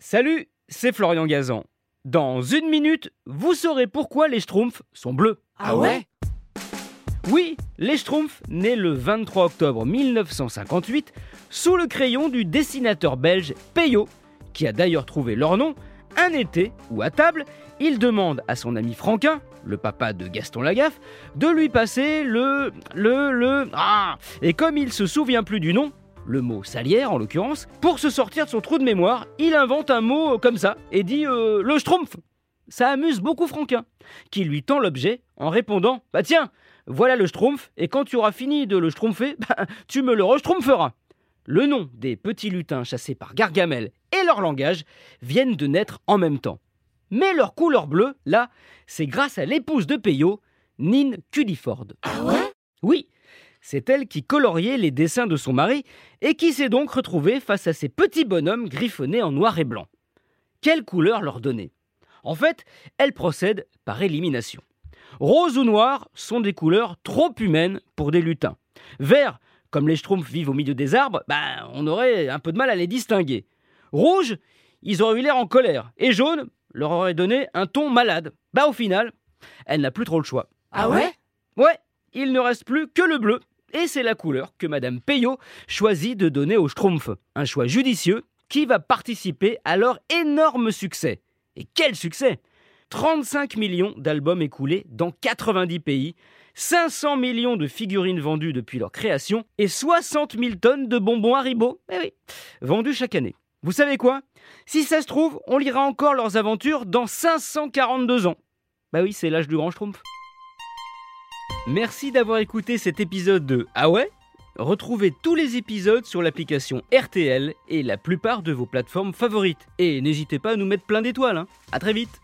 Salut, c'est Florian Gazan. Dans 1 minute, vous saurez pourquoi les Schtroumpfs sont bleus. Ah ouais? Oui, les Schtroumpfs, nés le 23 octobre 1958, sous le crayon du dessinateur belge Peyo, qui a d'ailleurs trouvé leur nom, un été où à table, il demande à son ami Franquin, le papa de Gaston Lagaffe, de lui passer et comme il se souvient plus du nom, le mot salière en l'occurrence, pour se sortir de son trou de mémoire, il invente un mot comme ça et dit le Schtroumpf. Ça amuse beaucoup Franquin, qui lui tend l'objet en répondant « Bah tiens, voilà le Schtroumpf, et quand tu auras fini de le schtroumpfer, tu me le reschtroumpferas ». Le nom des petits lutins chassés par Gargamel et leur langage viennent de naître en même temps. Mais leur couleur bleue, là, c'est grâce à l'épouse de Peyo, Nin Culliford. Ah ouais? Oui, c'est elle qui coloriait les dessins de son mari et qui s'est donc retrouvée face à ces petits bonhommes griffonnés en noir et blanc. Quelle couleur leur donner? En fait, elle procède par élimination. Rose ou noir sont des couleurs trop humaines pour des lutins. Vert, comme les Schtroumpfs vivent au milieu des arbres, on aurait un peu de mal à les distinguer. Rouge, ils auraient eu l'air en colère. Et jaune leur aurait donné un ton malade. Au final, elle n'a plus trop le choix. Ah ouais? Ouais, il ne reste plus que le bleu. Et c'est la couleur que Madame Peyo choisit de donner aux Schtroumpfs. Un choix judicieux qui va participer à leur énorme succès. Et quel succès! 35 millions d'albums écoulés dans 90 pays, 500 millions de figurines vendues depuis leur création et 60 000 tonnes de bonbons Haribo, vendus chaque année. Vous savez quoi? Si ça se trouve, on lira encore leurs aventures dans 542 ans. Oui, c'est l'âge du grand Schtroumpf. Merci d'avoir écouté cet épisode de Ah ouais? Retrouvez tous les épisodes sur l'application RTL et la plupart de vos plateformes favorites. Et n'hésitez pas à nous mettre plein d'étoiles. À très vite!